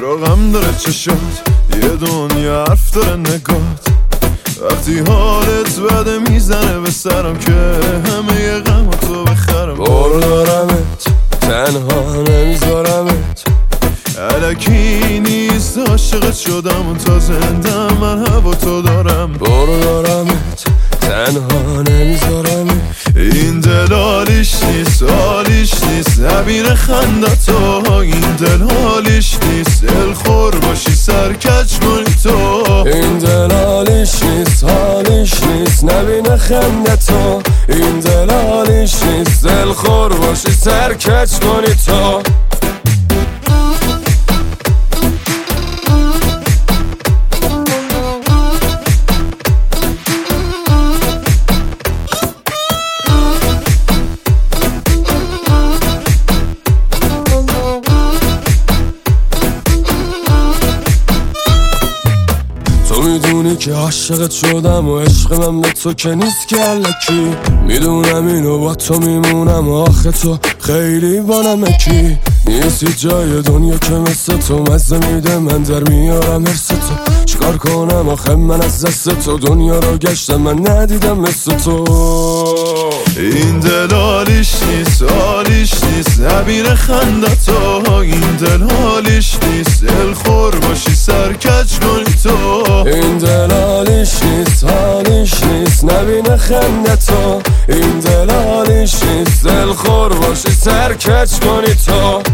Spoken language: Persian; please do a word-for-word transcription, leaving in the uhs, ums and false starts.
یا غم داره چشات، یه دنیا حرف داره نگات. وقتی حالت بده میزنه به سرم که همه ی غم تو بخرم. برو دارمت تنها نمیذارمت، الکی نیست عاشقت شدم و تا زنده من هوا تو دارم. برو دارمت تنها نمیذارمت، این دل حالیش نیست حالیش نیست نبینه خندتو. این دل حالیش نیست دلخور باشی سرکج کنی تو. این دل حالیش نیست حالیش نیست نبینه خندتو. این دل حالیش نیست دلخور باشی سرکج کنی تو. تو میدونی که عاشقت شدم و عشق من به تو که نیست که الکی. میدونم اینو با تو میمونم و آخه تو خیلی با نمکی. نیستی جای دنیا که مثل تو مزه میده من در میارم حرس تو. چیکار کنم آخه من از دست تو دنیا رو گشتم من ندیدم مثل تو. این دل حالیش نیست حالیش نیست نبینه خندتو. این دل حالیش نیست دلخور باشی سرکج کنی تو. این دل حالیش نیست حالیش نیست نبینه خندتو. این دل حالیش نیست دلخور باشی سرکج کنی تو.